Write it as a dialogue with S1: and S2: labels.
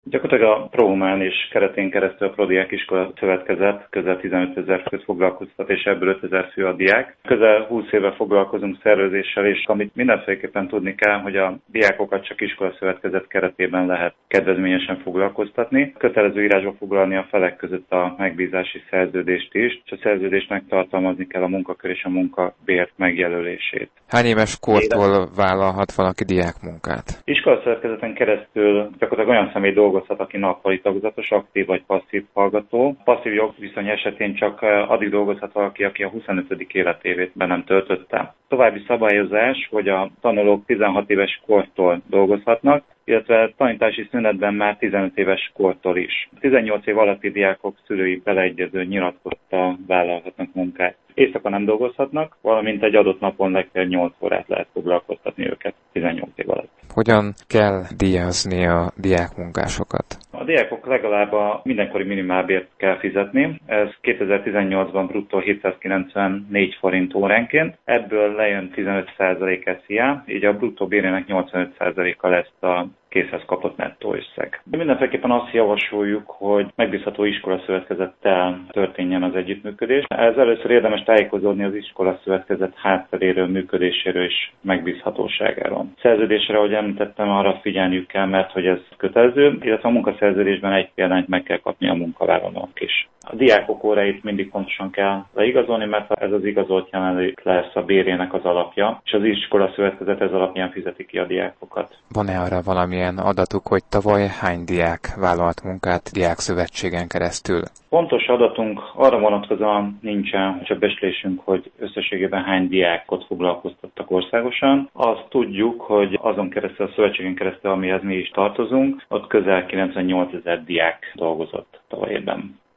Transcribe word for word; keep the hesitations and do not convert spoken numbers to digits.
S1: Gyakorlatilag a ProHuman és keretén keresztül a ProDiák Iskola Szövetkezet közel tizenöt ezer főt foglalkoztat, és ebből öt ezer fő a diák. Közel húsz éve foglalkozunk szervezéssel, és amit mindenféleképpen tudni kell, hogy a diákokat csak iskola szövetkezet keretében lehet kedvezményesen foglalkoztatni. Kötelező írásba foglalni a felek között a megbízási szerződést is, és a szerződésnek tartalmazni kell a munkakör és a munkabért megjelölését.
S2: Hány éves kortól vállalhat valaki diákmunkát?
S1: Iskola szövetkezeten keresztül gyakorlatilag olyan személy dolgozhat, aki nappali tagozatos, aktív vagy passzív hallgató. Passzív jogviszony esetén csak addig dolgozhat valaki, aki a huszonötödik életévét be nem töltötte. További szabályozás, hogy a tanulók tizenhat éves kortól dolgozhatnak, illetve tanítási szünetben már tizenöt éves kortól is. tizennyolc év alatti diákok szülői beleegyező nyilatkozattal vállalhatnak munkát. Éjszaka nem dolgozhatnak, valamint egy adott napon legfeljebb nyolc órát lehet foglalkoztatni őket tizennyolc év alatt.
S2: Hogyan kell díjazni a diákmunkásokat?
S1: A diákok legalább a mindenkori minimálbért kell fizetni, ez kétezer-tizennyolcban bruttó hétszázkilencvennégy forint óránként, ebből lejön tizenöt százalék es zé á, így a bruttó bérének nyolcvanöt százaléka lesz a készhez kapott nettó összeg. Mindenféleképpen azt javasoljuk, hogy megbízható iskolaszövetkezettel történjen az együttműködés. Ez először érdemes tájékozódni az iskolaszövetkezet hátteréről, működéséről és megbízhatóságáról. Szerződésre, ahogy említettem, arra figyelniük kell, mert hogy ez kötelező, illetve a munkaszerződésben egy példányt meg kell kapni a munkavállalónak is. A diákok óráit mindig pontosan kell leigazolni, mert ez az igazolt jelenlét lesz a bérének az alapja, és az iskolaszövetkezet ez alapján fizeti ki a diákokat.
S2: Van-e arra valamilyen adatuk, hogy tavaly hány diák vállalt munkát diákszövetségen keresztül?
S1: Pontos adatunk arra vonatkozóan nincsen, csak becslésünk, hogy összességében hány diákot foglalkoztattak országosan. Azt tudjuk, hogy azon keresztül, a szövetségen keresztül, amihez mi is tartozunk, ott közel kilencvennyolc ezer diák dolgozott tavaly évben.